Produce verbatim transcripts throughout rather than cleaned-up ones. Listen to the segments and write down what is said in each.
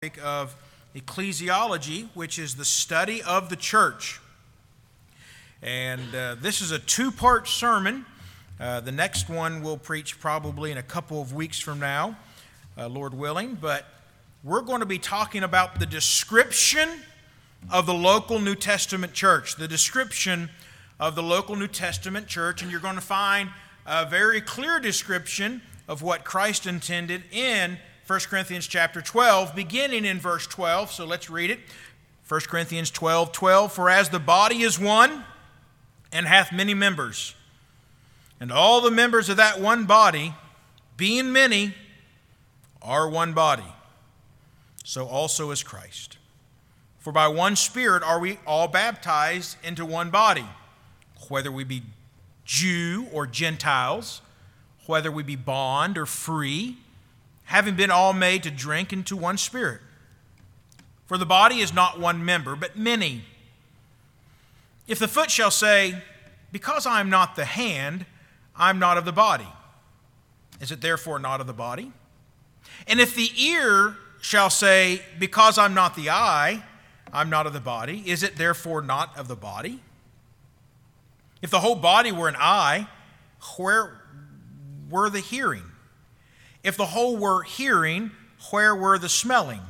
topic of ecclesiology, which is the study of the church. And uh, this is a two-part sermon. Uh, the next one we'll preach probably in a couple of weeks from now, uh, Lord willing. But we're going to be talking about the description of the local New Testament church. The description of the local New Testament church. And you're going to find a very clear description of what Christ intended in First Corinthians chapter twelve, beginning in verse twelve. So let's read it. First Corinthians twelve, twelve. For as the body is one, and hath many members, and all the members of that one body, being many, are one body, so also is Christ. For by one Spirit are we all baptized into one body, whether we be Jew or Gentiles, whether we be bond or free, having been all made to drink into one Spirit. For the body is not one member, but many. If the foot shall say, because I am not the hand, I am not of the body, is it therefore not of the body? And if the ear shall say, because I'm not the eye, I'm not of the body, is it therefore not of the body? If the whole body were an eye, where were the hearing? If the whole were hearing, where were the smelling?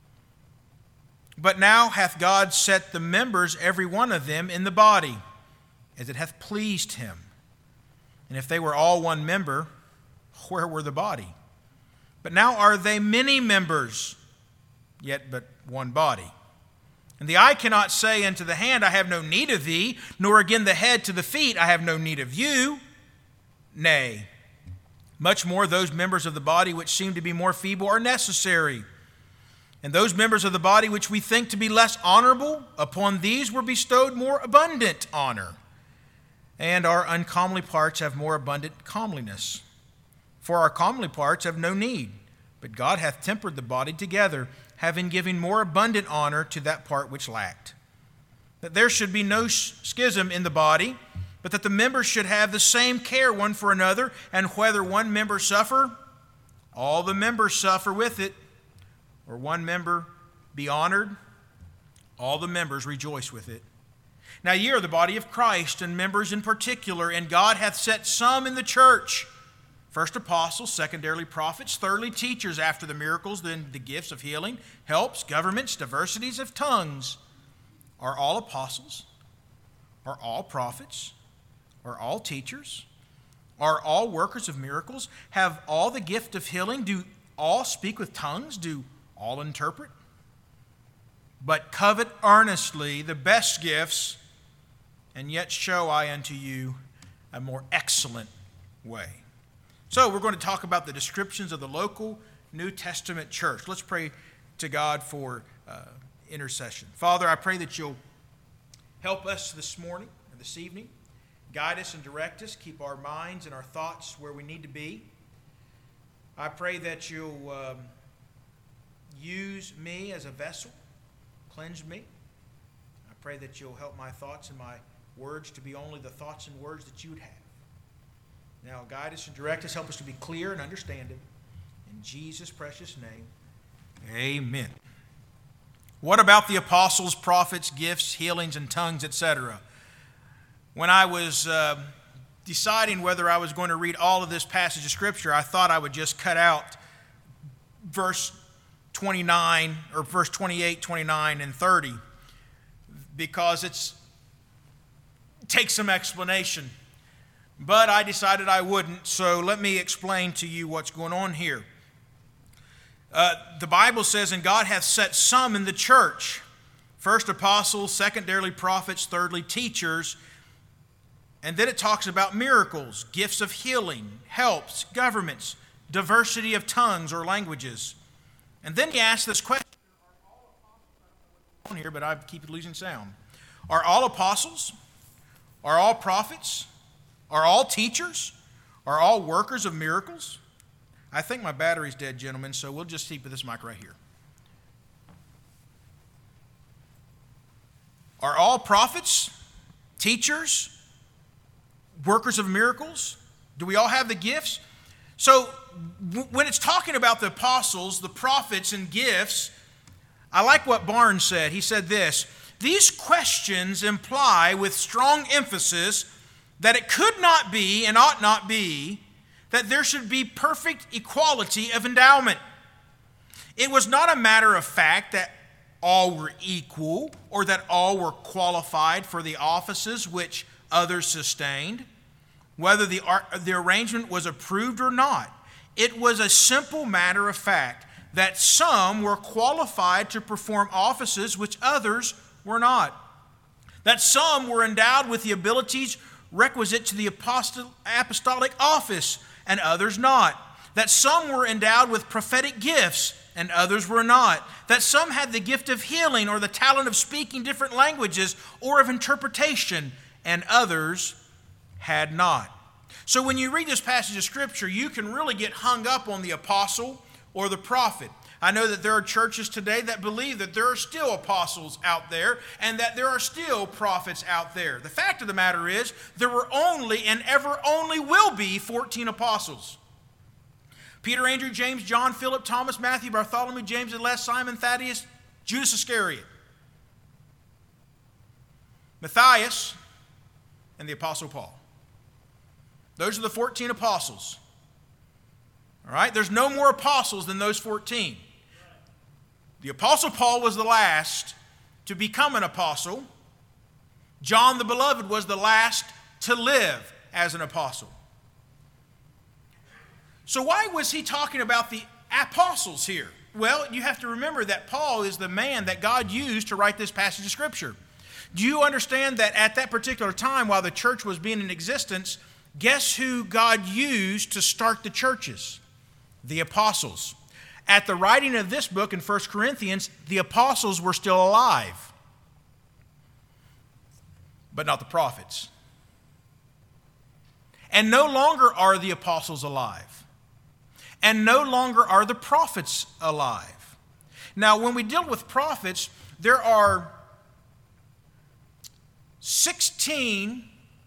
But now hath God set the members, every one of them, in the body, as it hath pleased him. And if they were all one member, where were the body? But now are they many members, yet but one body. And the eye cannot say unto the hand, I have no need of thee, nor again the head to the feet, I have no need of you. Nay, much more those members of the body which seem to be more feeble are necessary. And those members of the body which we think to be less honorable, upon these were bestowed more abundant honor. And our uncomely parts have more abundant comeliness. For our comely parts have no need, but God hath tempered the body together, having given more abundant honor to that part which lacked. That there should be no schism in the body, but that the members should have the same care one for another, and whether one member suffer, all the members suffer with it, or one member be honored, all the members rejoice with it. Now ye are the body of Christ, and members in particular, and God hath set some in the church, first apostles, secondarily prophets, thirdly teachers after the miracles, then the gifts of healing, helps, governments, diversities of tongues. Are all apostles? Are all prophets? Are all teachers? Are all workers of miracles? Have all the gift of healing? Do all speak with tongues? Do all interpret? But covet earnestly the best gifts, and yet show I unto you a more excellent way. So we're going to talk about the descriptions of the local New Testament church. Let's pray to God for uh, intercession. Father, I pray that you'll help us this morning or this evening. Guide us and direct us. Keep our minds and our thoughts where we need to be. I pray that you'll um, use me as a vessel. Cleanse me. I pray that you'll help my thoughts and my words to be only the thoughts and words that you would have. Now guide us and direct us. Help us to be clear and understanding. In Jesus' precious name, amen. What about the apostles, prophets, gifts, healings, and tongues, et cetera? When I was uh, deciding whether I was going to read all of this passage of Scripture, I thought I would just cut out verse twenty-nine, or verse twenty-eight, twenty-nine, and thirty, because it's, it takes some explanation. But I decided I wouldn't, so let me explain to you what's going on here. Uh, the Bible says, and God hath set some in the church, first apostles, secondarily prophets, thirdly teachers. And then it talks about miracles, gifts of healing, helps, governments, diversity of tongues or languages. And then he asks this question, are all apostles, I don't know what's going on here, but I keep losing sound. Are all apostles? Are all prophets? Are all teachers? Are all workers of miracles? I think my battery's dead, gentlemen, so we'll just keep this mic right here. Are all prophets, teachers, workers of miracles? Do we all have the gifts? So when it's talking about the apostles, the prophets, and gifts, I like what Barnes said. He said this: these questions imply with strong emphasis that it could not be and ought not be that there should be perfect equality of endowment. It was not a matter of fact that all were equal or that all were qualified for the offices which others sustained, whether the, the arrangement was approved or not. It was a simple matter of fact that some were qualified to perform offices which others were not, that some were endowed with the abilities requisite to the apostolic office and others not, that some were endowed with prophetic gifts and others were not, that some had the gift of healing or the talent of speaking different languages or of interpretation and others had not. So when you read this passage of Scripture, you can really get hung up on the apostle or the prophet. I know that there are churches today that believe that there are still apostles out there and that there are still prophets out there. The fact of the matter is, there were only and ever only will be fourteen apostles. Peter, Andrew, James, John, Philip, Thomas, Matthew, Bartholomew, James and Les, Simon, Thaddeus, Judas Iscariot, Matthias, and the Apostle Paul. Those are the fourteen apostles. All right? There's no more apostles than those fourteen. The Apostle Paul was the last to become an apostle. John the Beloved was the last to live as an apostle. So why was he talking about the apostles here? Well, you have to remember that Paul is the man that God used to write this passage of Scripture. Do you understand that at that particular time, while the church was being in existence, guess who God used to start the churches? The apostles. At the writing of this book in First Corinthians, the apostles were still alive, but not the prophets. And no longer are the apostles alive. And no longer are the prophets alive. Now, when we deal with prophets, there are sixteen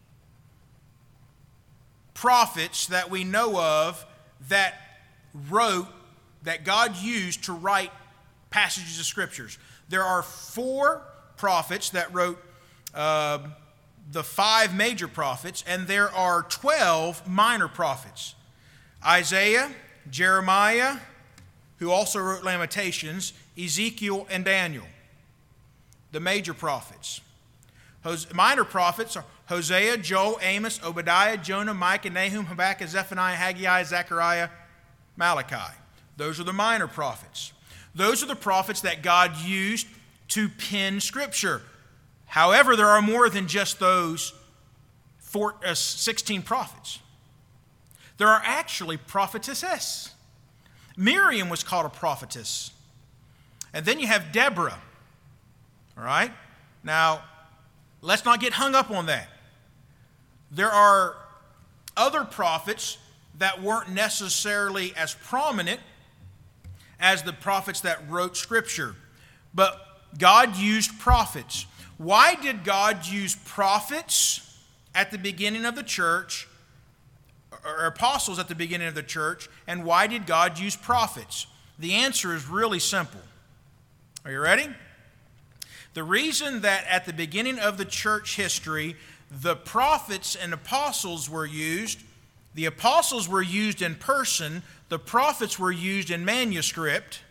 prophets that we know of that wrote, that God used to write passages of Scriptures. There are four prophets that wrote uh, the five major prophets, and there are twelve minor prophets. Isaiah, Jeremiah, who also wrote Lamentations, Ezekiel, and Daniel, the major prophets. Minor prophets are Hosea, Joel, Amos, Obadiah, Jonah, Micah, Nahum, Habakkuk, Zephaniah, Haggai, Zechariah, Malachi. Those are the minor prophets. Those are the prophets that God used to pen Scripture. However, there are more than just those four, uh, sixteen prophets. There are actually prophetesses. Miriam was called a prophetess. And then you have Deborah. All right? Now, let's not get hung up on that. There are other prophets that weren't necessarily as prominent as the prophets that wrote Scripture. But God used prophets. Why did God use prophets at the beginning of the church, or apostles at the beginning of the church, and why did God use prophets? The answer is really simple. Are you ready? The reason that at the beginning of the church history, the prophets and apostles were used, the apostles were used in person, the prophets were used in manuscript,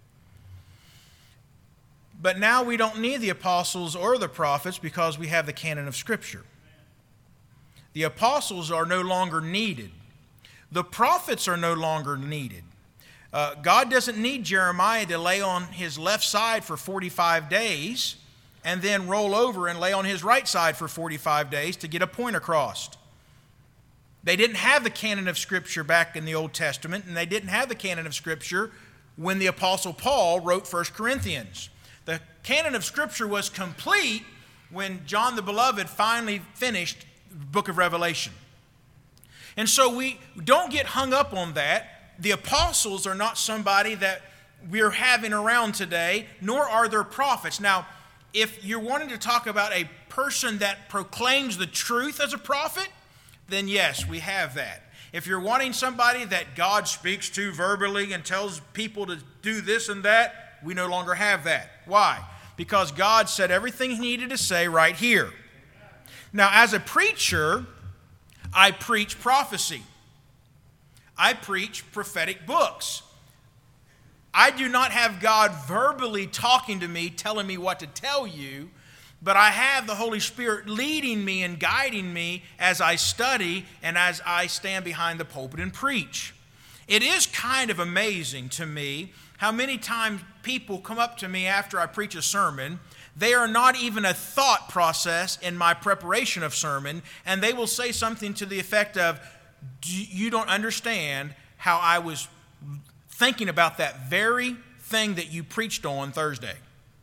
but now we don't need the apostles or the prophets because we have the canon of Scripture. The apostles are no longer needed. The prophets are no longer needed. Uh, God doesn't need Jeremiah to lay on his left side for forty-five days and then roll over and lay on his right side for forty-five days to get a point across. They didn't have the canon of Scripture back in the Old Testament, and they didn't have the canon of Scripture when the Apostle Paul wrote First Corinthians. The canon of Scripture was complete when John the Beloved finally finished the book of Revelation. And so we don't get hung up on that. The apostles are not somebody that we're having around today, nor are there prophets. Now, if you're wanting to talk about a person that proclaims the truth as a prophet, then yes, we have that. If you're wanting somebody that God speaks to verbally and tells people to do this and that, We no longer have that. Why? Because God said everything he needed to say right here. Now, as a preacher, I preach prophecy. I preach prophetic books. I do not have God verbally talking to me, telling me what to tell you, but I have the Holy Spirit leading me and guiding me as I study and as I stand behind the pulpit and preach. It is kind of amazing to me how many times people come up to me after I preach a sermon. They are not even a thought process in my preparation of sermon, and they will say something to the effect of, you don't understand how I was thinking about that very thing that you preached on Thursday.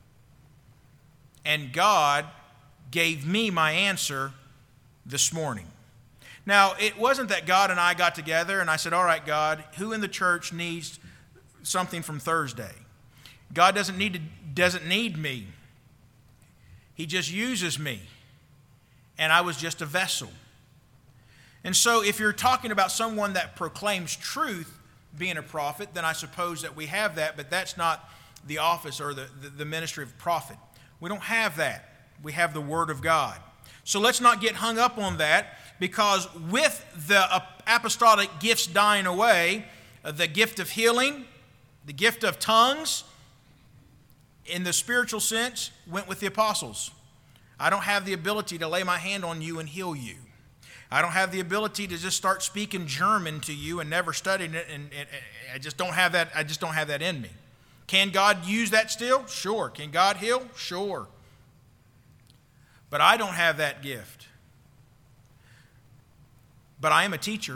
And God gave me my answer this morning. Now, it wasn't that God and I got together and I said, all right, God, who in the church needs something from Thursday? God doesn't need to, doesn't need me. He just uses me. And I was just a vessel. And so if you're talking about someone that proclaims truth being a prophet, then I suppose that we have that, but that's not the office or the, the, the ministry of prophet. We don't have that. We have the Word of God. So let's not get hung up on that, because with the apostolic gifts dying away, the gift of healing, the gift of tongues, in the spiritual sense, went with the apostles. I don't have the ability to lay my hand on you and heal you. I don't have the ability to just start speaking German to you and never studying it, and, and, and I just don't have that. I just don't have that in me. Can God use that still? Sure. Can God heal? Sure. But I don't have that gift. But I am a teacher.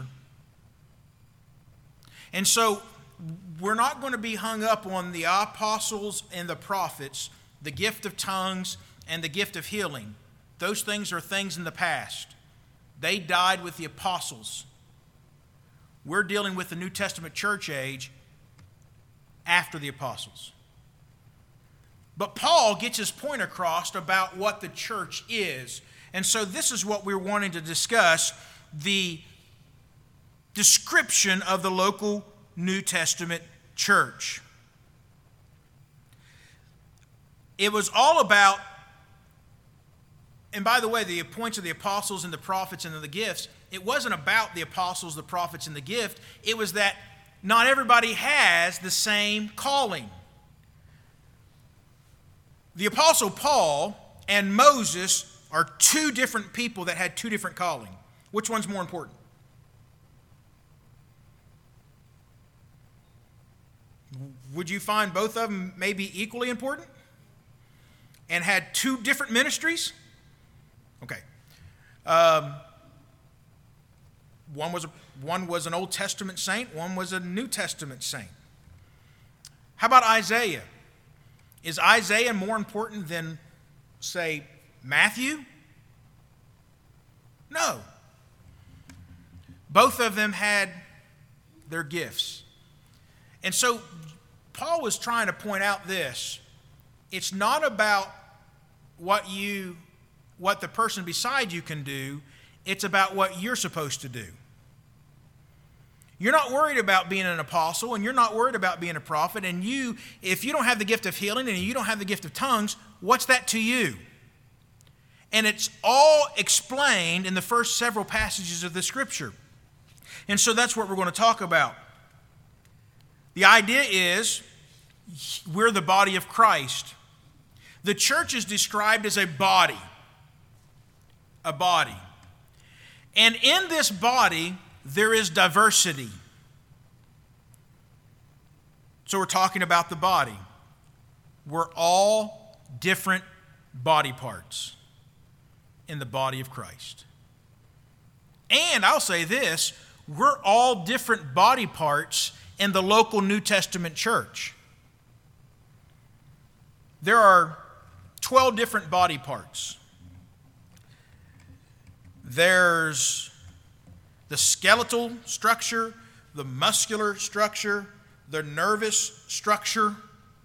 And so we're not going to be hung up on the apostles and the prophets, the gift of tongues and the gift of healing. Those things are things in the past. They died with the apostles. We're dealing with the New Testament church age after the apostles. But Paul gets his point across about what the church is. And so this is what we're wanting to discuss, the description of the local New Testament church. It was all about, and by the way, the points of the apostles and the prophets and the gifts, it wasn't about the apostles, the prophets, and the gift. It was that not everybody has the same calling. The Apostle Paul and Moses are two different people that had two different callings. Which one's more important? Would you find both of them maybe equally important? And had two different ministries? Okay. Um, one was a, one was an Old Testament saint, one was a New Testament saint. How about Isaiah? Is Isaiah more important than, say, Matthew? No. Both of them had their gifts. And so Paul was trying to point out this. It's not about what you, what the person beside you can do. It's about what you're supposed to do. You're not worried about being an apostle, and you're not worried about being a prophet. And you, if you don't have the gift of healing and you don't have the gift of tongues, what's that to you? And it's all explained in the first several passages of the Scripture. And so that's what we're going to talk about. The idea is we're the body of Christ. The church is described as a body. A body. And in this body, there is diversity. So we're talking about the body. We're all different body parts in the body of Christ. And I'll say this, we're all different body parts in the local New Testament church. There are twelve different body parts. There's the skeletal structure, the muscular structure, the nervous structure,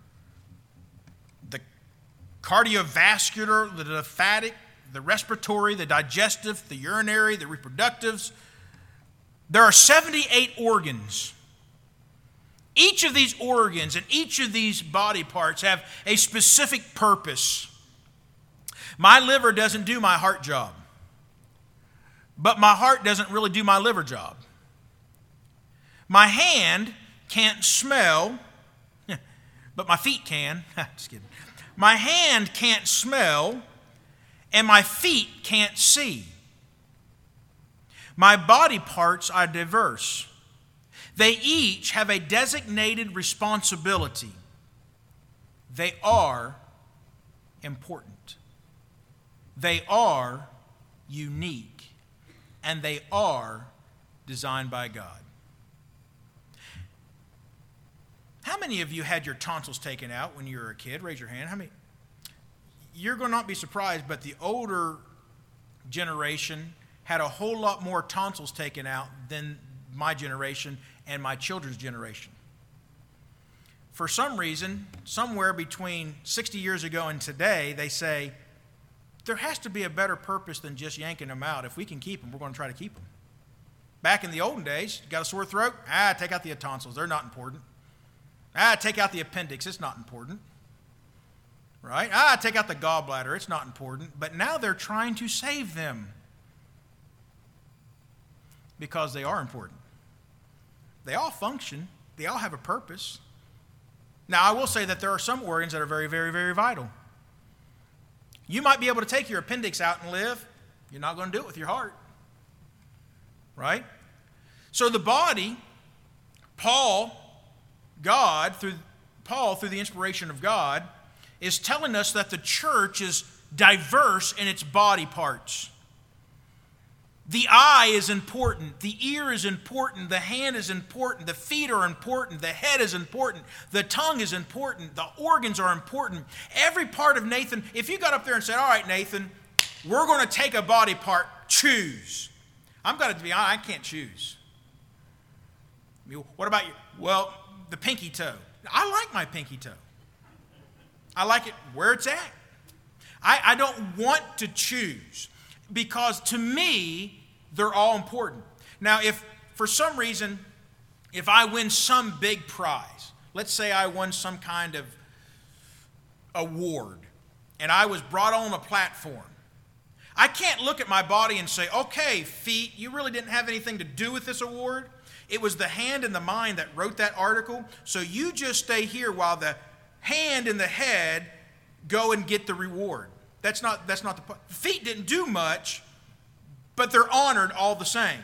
the cardiovascular, the lymphatic, the respiratory, the digestive, the urinary, the reproductives. There are seventy-eight organs. Each of these organs and each of these body parts have a specific purpose. My liver doesn't do my heart job, but my heart doesn't really do my liver job. My hand can't smell, but my feet can. Just kidding. My hand can't smell, and my feet can't see. My body parts are diverse. They each have a designated responsibility. They are important. They are unique. And they are designed by God. How many of you had your tonsils taken out when you were a kid? Raise your hand. How many? You're going to not be surprised, but the older generation had a whole lot more tonsils taken out than my generation and my children's generation. For some reason, somewhere between sixty years ago and today, they say, there has to be a better purpose than just yanking them out. If we can keep them, we're going to try to keep them. Back in the olden days, got a sore throat? Ah, take out the tonsils. They're not important. Ah, take out the appendix. It's not important. Right? Ah, take out the gallbladder. It's not important. But now they're trying to save them because they are important. They all function. They all have a purpose. Now, I will say that there are some organs that are very, very, very vital. You might be able to take your appendix out and live. You're not going to do it with your heart. Right? So the body, Paul, God, through Paul, through the inspiration of God, is telling us that the church is diverse in its body parts. The eye is important. The ear is important. The hand is important. The feet are important. The head is important. The tongue is important. The organs are important. Every part of Nathan, if you got up there and said, all right, Nathan, we're going to take a body part, choose. I'm going to be honest, I can't choose. I mean, what about you? Well, the pinky toe. I like my pinky toe. I like it where it's at. I, I don't want to choose because to me, they're all important. Now, if for some reason, if I win some big prize, let's say I won some kind of award, and I was brought on a platform, I can't look at my body and say, okay, feet, you really didn't have anything to do with this award. It was the hand and the mind that wrote that article, so you just stay here while the hand and the head go and get the reward. That's not, that's not the point. Feet didn't do much, but they're honored all the same.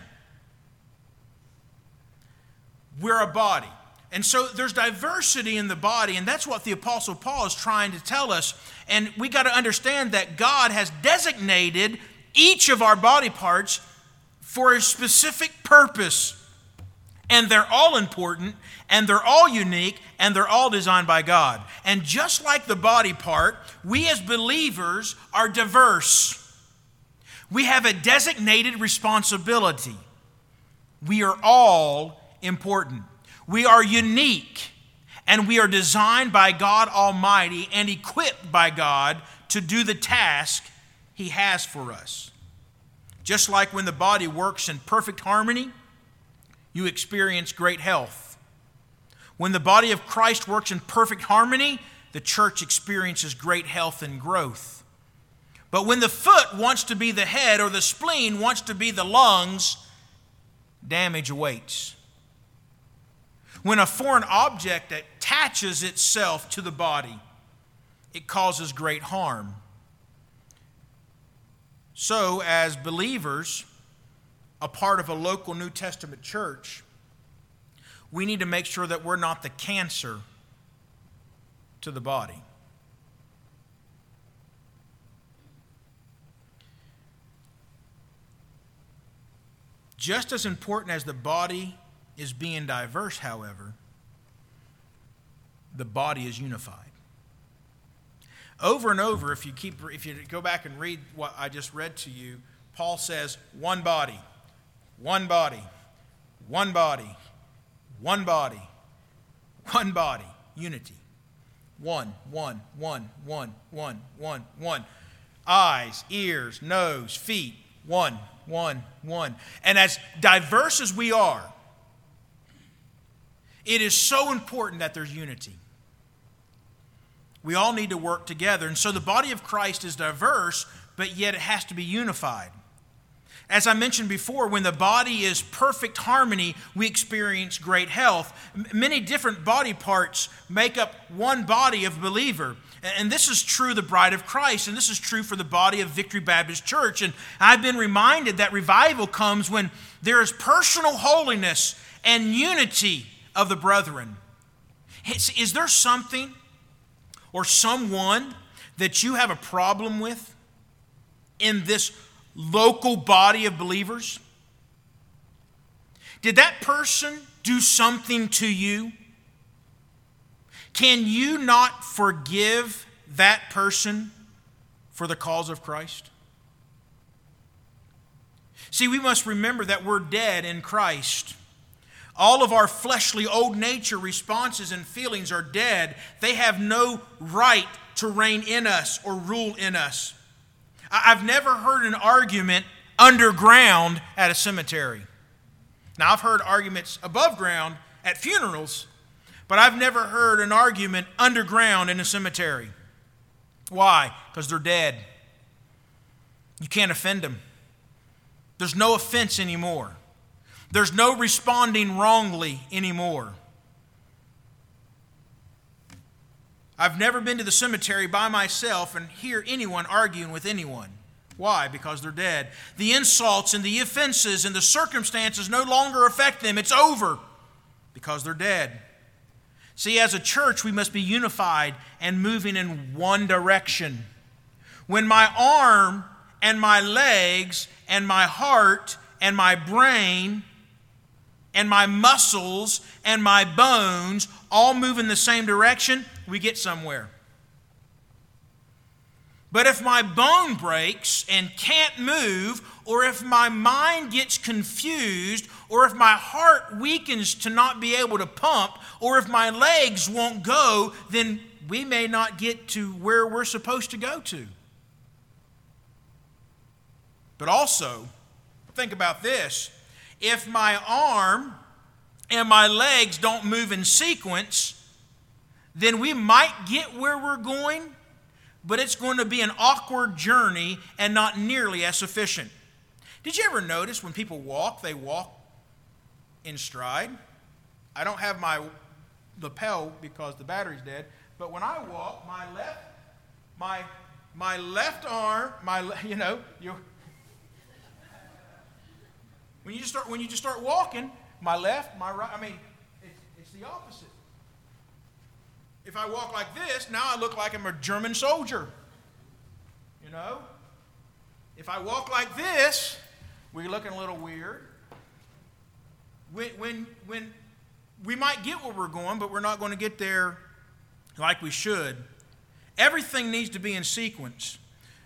We're a body. And so there's diversity in the body, and that's what the Apostle Paul is trying to tell us. And we got to understand that God has designated each of our body parts for a specific purpose. And they're all important, and they're all unique, and they're all designed by God. And just like the body part, we as believers are diverse. We have a designated responsibility. We are all important. We are unique, and we are designed by God Almighty and equipped by God to do the task He has for us. Just like when the body works in perfect harmony, you experience great health. When the body of Christ works in perfect harmony, the church experiences great health and growth. But when the foot wants to be the head or the spleen wants to be the lungs, damage awaits. When a foreign object attaches itself to the body, it causes great harm. So, as believers, a part of a local New Testament church, we need to make sure that we're not the cancer to the body. Just as important as the body is being diverse, however, the body is unified. Over and over, if you keep, if you go back and read what I just read to you, Paul says, one body, one body, one body, one body, one body, unity. One, one, one, one, one, one, one. Eyes, ears, nose, feet, one, one, one. And as diverse as we are, It is so important that there's unity. We all need to work together. And so the body of Christ is diverse, but yet it has to be unified. As I mentioned before, when the body is perfect harmony, we experience great health. M- many different body parts make up one body of believer. And this is true of the bride of Christ, and this is true for the body of Victory Baptist Church. And I've been reminded that revival comes when there is personal holiness and unity of the brethren. Is, is there something or someone that you have a problem with in this local body of believers? Did that person do something to you? Can you not forgive that person for the cause of Christ? See, we must remember that we're dead in Christ. All of our fleshly old nature responses and feelings are dead. They have no right to reign in us or rule in us. I've never heard an argument underground at a cemetery. Now, I've heard arguments above ground at funerals, but I've never heard an argument underground in a cemetery. Why? Because they're dead. You can't offend them. There's no offense anymore. There's no responding wrongly anymore. I've never been to the cemetery by myself and hear anyone arguing with anyone. Why? Because they're dead. The insults and the offenses and the circumstances no longer affect them. It's over because they're dead. See, as a church, we must be unified and moving in one direction. When my arm and my legs and my heart and my brain and my muscles and my bones all move in the same direction, we get somewhere. But if my bone breaks and can't move, or if my mind gets confused, or if my heart weakens to not be able to pump, or if my legs won't go, then we may not get to where we're supposed to go to. But also, think about this. If my arm and my legs don't move in sequence, then we might get where we're going, but it's going to be an awkward journey and not nearly as sufficient. Did you ever notice when people walk, they walk in stride? I don't have my lapel because the battery's dead, but when I walk, my left, my my left arm, my you know, you when you just start when you just start walking, my left, my right, I mean, it's, it's the opposite. If I walk like this, now I look like I'm a German soldier. You know? If I walk like this, we're looking a little weird. When, when, when we might get where we're going, but we're not going to get there like we should. Everything needs to be in sequence.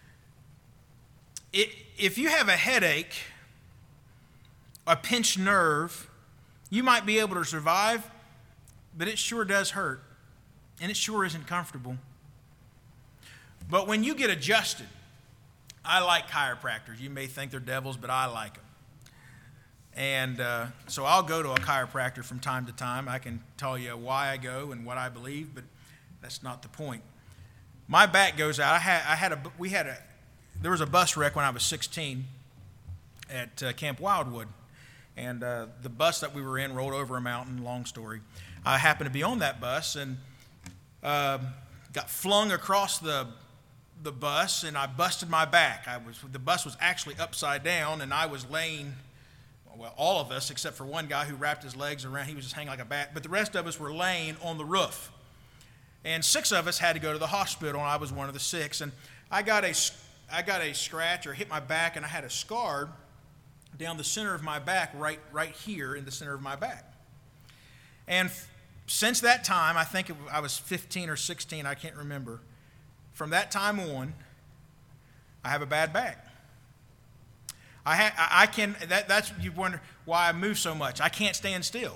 It, if you have a headache, a pinched nerve, you might be able to survive, but it sure does hurt. And it sure isn't comfortable. But when you get adjusted, I like chiropractors. You may think they're devils, but I like them. And uh, so I'll go to a chiropractor from time to time. I can tell you why I go and what I believe, but that's not the point. My back goes out. I had, I had a, we had a, there was a bus wreck when I was sixteen at uh, Camp Wildwood. And uh, the bus that we were in rolled over a mountain, long story. I happened to be on that bus and Uh, got flung across the the bus, and I busted my back. I was the bus was actually upside down, and I was laying. Well, all of us except for one guy who wrapped his legs around. He was just hanging like a bat. But the rest of us were laying on the roof, and six of us had to go to the hospital, and I was one of the six. And I got a I got a scratch or hit my back, and I had a scar down the center of my back, right right here in the center of my back, and. Since that time, I think it, I was fifteen or sixteen, I can't remember. From that time on, I have a bad back. I, ha, I can, that, that's, you wonder why I move so much. I can't stand still.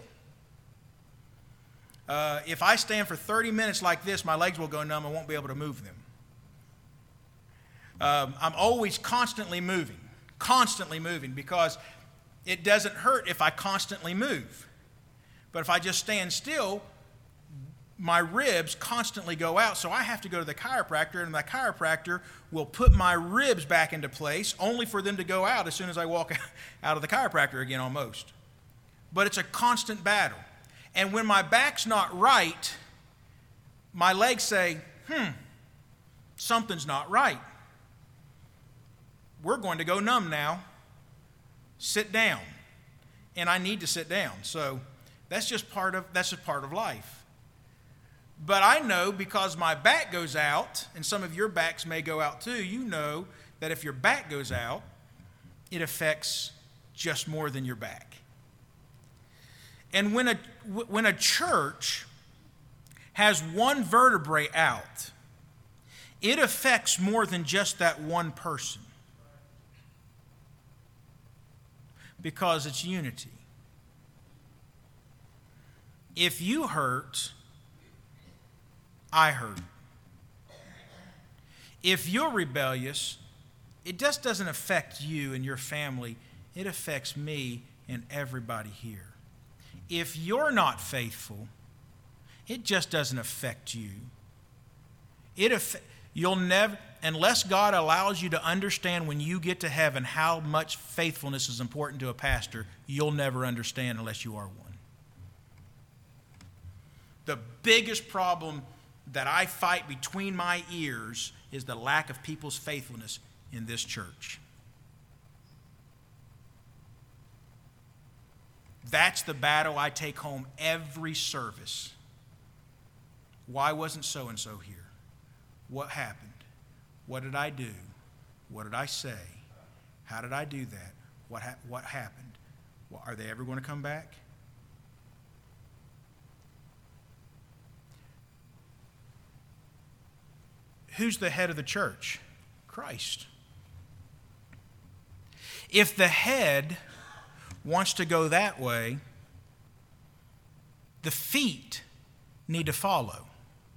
Uh, if I stand for thirty minutes like this, my legs will go numb. I won't be able to move them. Um, I'm always constantly moving, constantly moving, because it doesn't hurt if I constantly move. But if I just stand still, my ribs constantly go out, so I have to go to the chiropractor, and the chiropractor will put my ribs back into place only for them to go out as soon as I walk out of the chiropractor again almost. But it's a constant battle. And when my back's not right, my legs say, hmm, something's not right. We're going to go numb now. Sit down. And I need to sit down. So that's just part of that's just part of life. But I know because my back goes out, and some of your backs may go out too, you know that if your back goes out, it affects just more than your back. And when a, when a church has one vertebrae out, it affects more than just that one person. Because it's unity. If you hurt, I hurt. If you're rebellious, it just doesn't affect you and your family. It affects me and everybody here. If you're not faithful, it just doesn't affect you. It aff- you'll never, unless God allows you to understand when you get to heaven how much faithfulness is important to a pastor, you'll never understand unless you are one. The biggest problem that I fight between my ears is the lack of people's faithfulness in this church. That's the battle I take home every service. Why wasn't so-and-so here? What happened? What did I do? What did I say? How did I do that? What, ha- what happened? Well, are they ever going to come back? Who's the head of the church? Christ. If the head wants to go that way, the feet need to follow.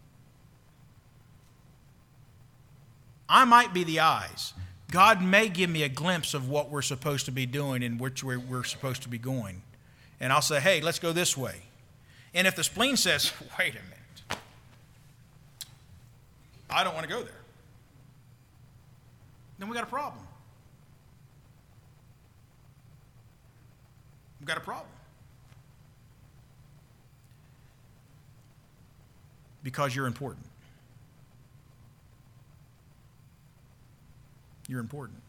I might be the eyes. God may give me a glimpse of what we're supposed to be doing and which way we're supposed to be going. And I'll say, hey, let's go this way. And if the spleen says, wait a minute, I don't want to go there, then we got a problem. We've got a problem. Because you're important. You're important.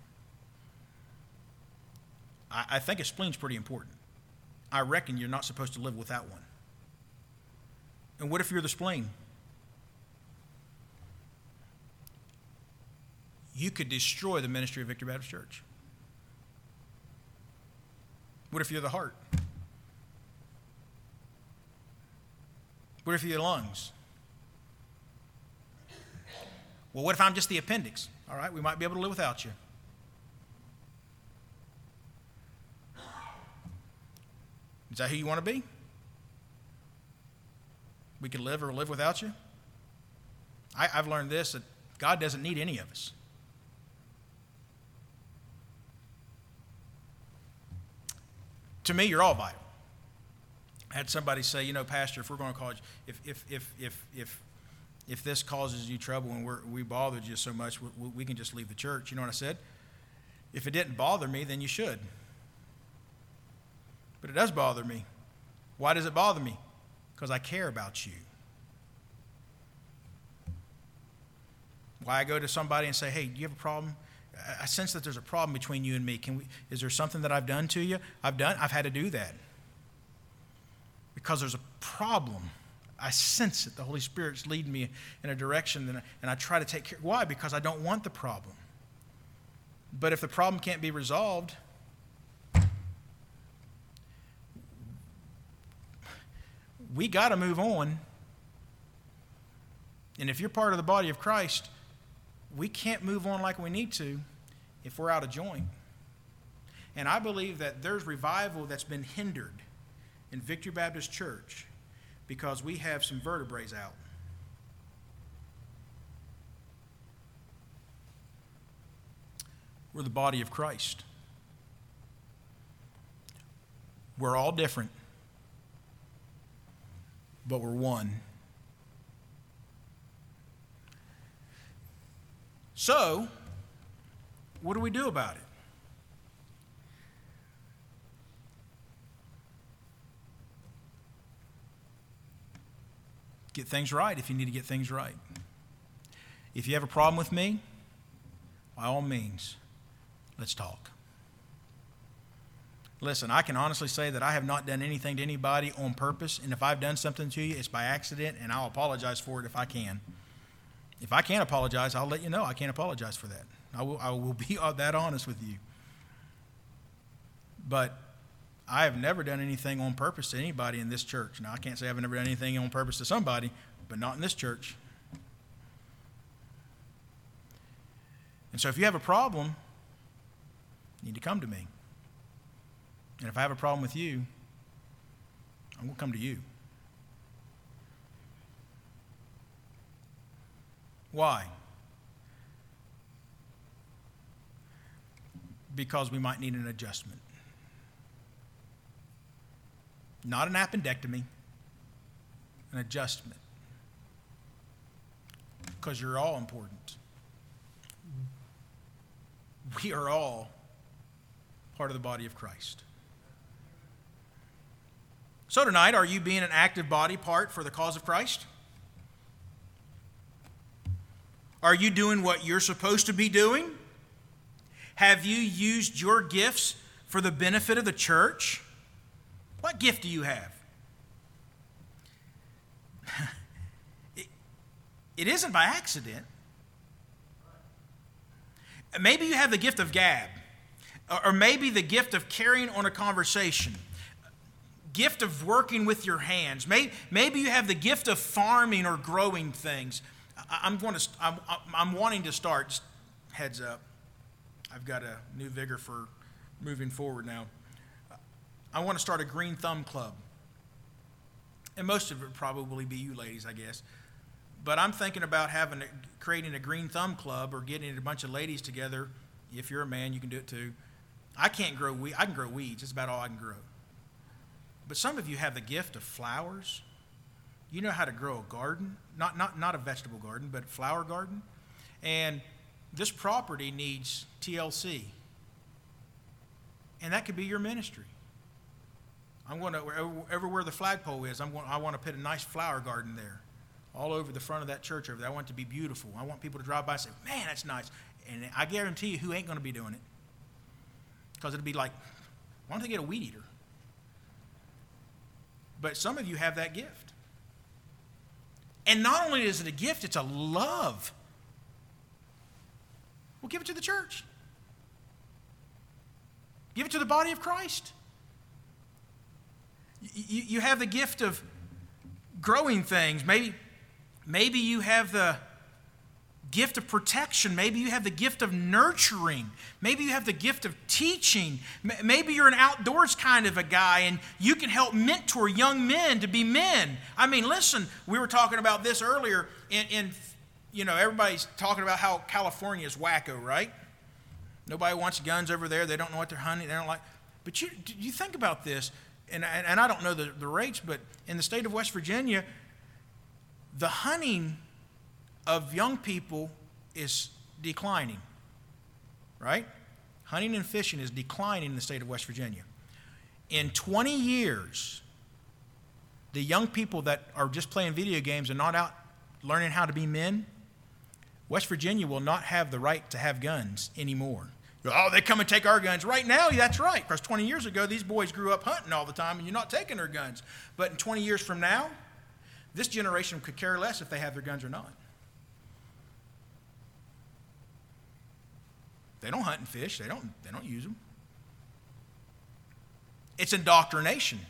I, I think a spleen's pretty important. I reckon you're not supposed to live without one. And what if you're the spleen? You could destroy the ministry of Victory Baptist Church. What if you're the heart? What if you're the lungs? Well, what if I'm just the appendix? All right, we might be able to live without you. Is that who you want to be? We can live or live without you? I, I've learned this, that God doesn't need any of us. To me, you're all vital. I had somebody say, you know, Pastor, if we're going to cause, if if if if if if this causes you trouble and we're, we bothered you so much, we, we can just leave the church. You know what I said? If it didn't bother me, then you should. But it does bother me. Why does it bother me? Because I care about you. Why I go to somebody and say, hey, do you have a problem? I sense that there's a problem between you and me. Can we, is there something that I've done to you? I've done, I've had to do that. Because there's a problem. I sense it. The Holy Spirit's leading me in a direction, and I, and I try to take care. Why? Because I don't want the problem. But if the problem can't be resolved, we got to move on. And if you're part of the body of Christ, we can't move on like we need to if we're out of joint. And I believe that there's revival that's been hindered in Victory Baptist Church because we have some vertebrae out. We're the body of Christ. We're all different. but we're one. So, what do we do about it? Get things right if you need to get things right. If you have a problem with me, by all means, let's talk. Listen, I can honestly say that I have not done anything to anybody on purpose, and if I've done something to you, it's by accident, and I'll apologize for it if I can. If I can't apologize, I'll let you know I can't apologize for that. I will, I will be that honest with you. But I have never done anything on purpose to anybody in this church. Now, I can't say I've never done anything on purpose to somebody, but not in this church. And so if you have a problem, you need to come to me. And if I have a problem with you, I'm going to come to you. Why? Because we might need an adjustment. Not an appendectomy, an adjustment. Because you're all important. We are all part of the body of Christ. So tonight, are you being an active body part for the cause of Christ? Are you doing what you're supposed to be doing? Have you used your gifts for the benefit of the church? What gift do you have? it, it isn't by accident. Maybe you have the gift of gab, or maybe the gift of carrying on a conversation, gift of working with your hands. Maybe, maybe you have the gift of farming or growing things. I'm going to. I'm, I'm wanting to start. Just heads up. I've got a new vigor for moving forward now. I want to start a Green Thumb Club, and most of it would probably be you ladies, I guess. But I'm thinking about having a, creating a Green Thumb Club or getting a bunch of ladies together. If you're a man, you can do it too. I can't grow weeds. I can grow weeds. That's about all I can grow. But some of you have the gift of flowers. You know how to grow a garden, not, not, not a vegetable garden, but a flower garden. And this property needs T L C. And that could be your ministry. I'm going to, everywhere the flagpole is, I'm going, I want to put a nice flower garden there, all over the front of that church over there. I want it to be beautiful. I want people to drive by and say, man, that's nice. And I guarantee you who ain't going to be doing it. Because it'll be like, why don't they get a weed eater? But some of you have that gift. And not only is it a gift, it's a love. Well, give it to the church. Give it to the body of Christ. You, you have the gift of growing things. Maybe, maybe you have the gift of protection. Maybe you have the gift of nurturing. Maybe you have the gift of teaching. Maybe you're an outdoors kind of a guy and you can help mentor young men to be men. I mean, listen, we were talking about this earlier in, in you know, everybody's talking about how California is wacko, right? Nobody wants guns over there. They don't know what they're hunting. They don't like. But you, you think about this, and, and, and I don't know the, the rates, but in the state of West Virginia, the hunting of young people is declining, right? Hunting and fishing is declining in the state of West Virginia. In twenty years, the young people that are just playing video games and not out learning how to be men, West Virginia will not have the right to have guns anymore. Oh, they come and take our guns. Right now, that's right, because twenty years ago, these boys grew up hunting all the time, and you're not taking their guns. But in twenty years from now, this generation could care less if they have their guns or not. They don't hunt and fish. They don't, they don't use them. It's indoctrination.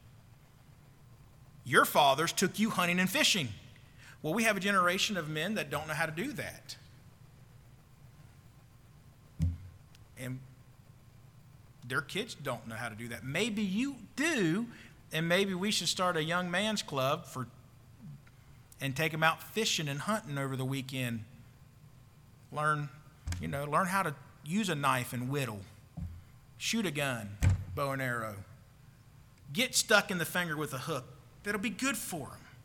Your fathers took you hunting and fishing. Well, we have a generation of men that don't know how to do that. And their kids don't know how to do that. Maybe you do, and maybe we should start a young man's club for and take them out fishing and hunting over the weekend. Learn, you know, learn how to use a knife and whittle. Shoot a gun, bow and arrow. Get stuck in the finger with a hook. That'll be good for them.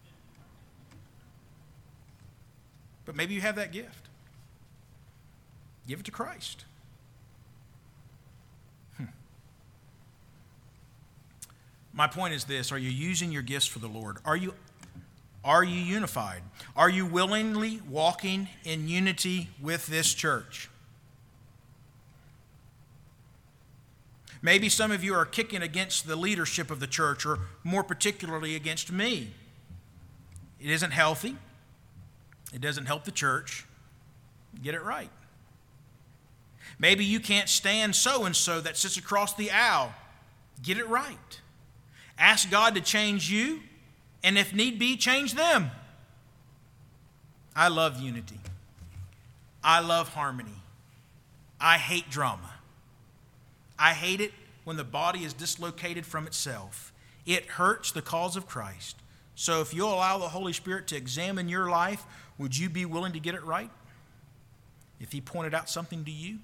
But maybe you have that gift. Give it to Christ. Hmm. My point is this: are you using your gifts for the Lord? Are you, are you unified? Are you willingly walking in unity with this church? Maybe some of you are kicking against the leadership of the church, or more particularly against me. It isn't healthy. It doesn't help the church. Get it right. Maybe you can't stand so-and-so that sits across the aisle. Get it right. Ask God to change you, and if need be, change them. I love unity. I love harmony. I hate drama. I hate it when the body is dislocated from itself. It hurts the cause of Christ. So if you'll allow the Holy Spirit to examine your life, would you be willing to get it right? If He pointed out something to you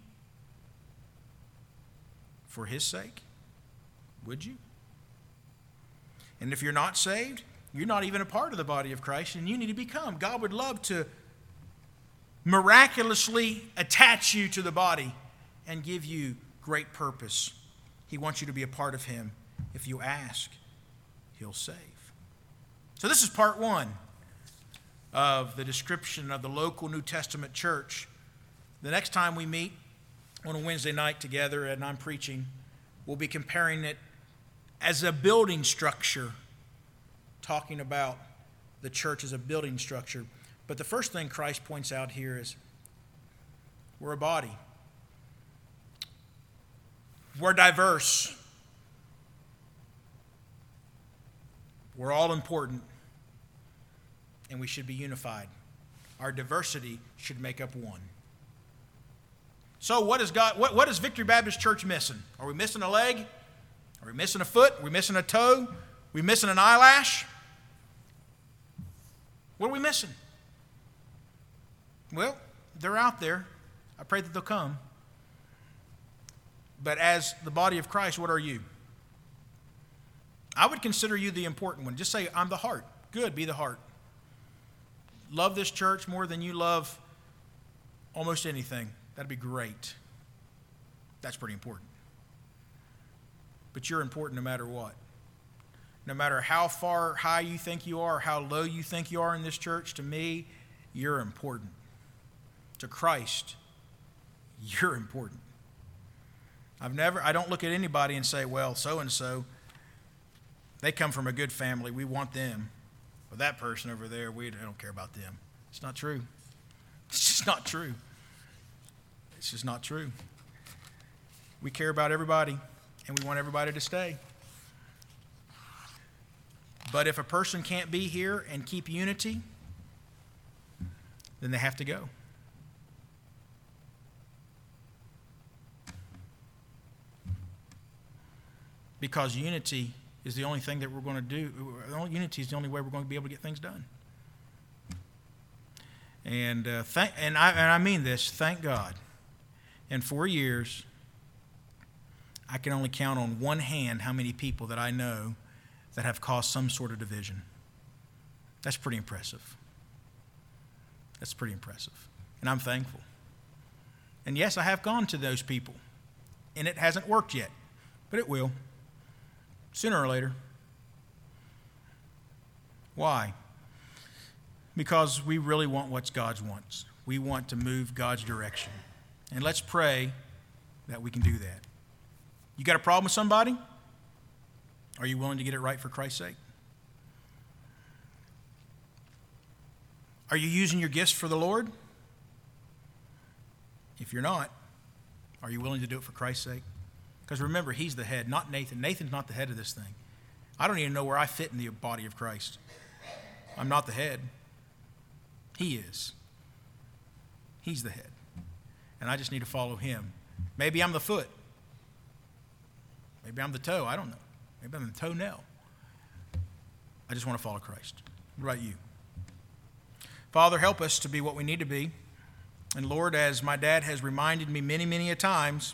for His sake, would you? And if you're not saved, you're not even a part of the body of Christ, and you need to become. God would love to miraculously attach you to the body and give you great purpose. He wants you to be a part of Him. If you ask, He'll save. So this is part one of the description of the local New Testament church. The next time we meet on a Wednesday night together and I'm preaching, we'll be comparing it as a building structure, talking about the church as a building structure. But the first thing Christ points out here is we're a body. We're diverse. We're all important, and we should be unified. Our diversity should make up one. So what is God? What, what is Victory Baptist Church missing? Are we missing a leg? Are we missing a foot? Are we missing a toe? Are we missing an eyelash? What are we missing? Well, they're out there. I pray that they'll come. But as the body of Christ, what are you? I would consider you the important one. Just say, I'm the heart. Good, be the heart. Love this church more than you love almost anything. That'd be great. That's pretty important. But you're important no matter what. No matter how far high you think you are, or how low you think you are in this church, to me, you're important. To Christ, you're important. I've never, I don't look at anybody and say, well, so-and-so, they come from a good family. We want them. But that person over there, we don't care about them. It's not true. It's just not true. It's just not true. We care about everybody, and we want everybody to stay. But if a person can't be here and keep unity, then they have to go. Because unity is the only thing that we're going to do. Unity is the only way we're going to be able to get things done. And uh, thank, and I and I mean this. Thank God. In four years, I can only count on one hand how many people that I know that have caused some sort of division. That's pretty impressive. That's pretty impressive. And I'm thankful. And yes, I have gone to those people. And it hasn't worked yet. But it will. Sooner or later. Why? Because we really want what God wants. We want to move God's direction. And let's pray that we can do that. You got a problem with somebody? Are you willing to get it right for Christ's sake? Are you using your gifts for the Lord? If you're not, are you willing to do it for Christ's sake? Because remember, He's the head, not Nathan. Nathan's not the head of this thing. I don't even know where I fit in the body of Christ. I'm not the head. He is. He's the head. And I just need to follow Him. Maybe I'm the foot. Maybe I'm the toe. I don't know. Maybe I'm the toenail. I just want to follow Christ. What about you? Father, help us to be what we need to be. And Lord, as my dad has reminded me many, many a times,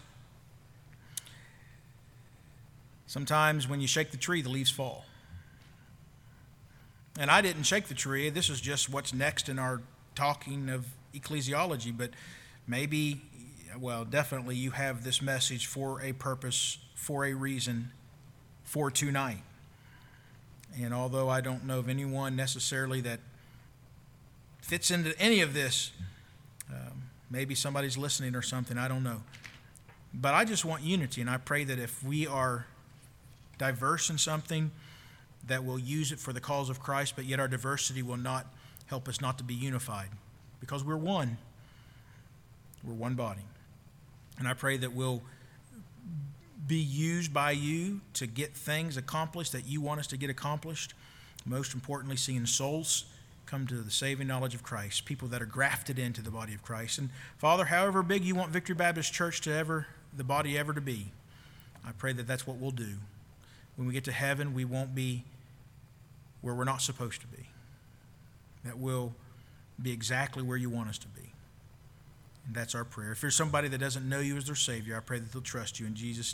sometimes when you shake the tree, the leaves fall. And I didn't shake the tree. This is just what's next in our talking of ecclesiology, but maybe, well, definitely you have this message for a purpose, for a reason, for tonight. And although I don't know of anyone necessarily that fits into any of this, um, maybe somebody's listening or something, I don't know. But I just want unity, and I pray that if we are diverse in something, that we'll use it for the cause of Christ, but yet our diversity will not help us not to be unified, because we're one. We're one body. And I pray that we'll be used by you to get things accomplished that you want us to get accomplished. Most importantly, seeing souls come to the saving knowledge of Christ, people that are grafted into the body of Christ. And Father, however big you want Victory Baptist Church to ever, the body ever to be, I pray that that's what we'll do. When we get to heaven, we won't be where we're not supposed to be. That we'll be exactly where you want us to be. And that's our prayer. If there's somebody that doesn't know you as their Savior, I pray that they'll trust you in Jesus' name.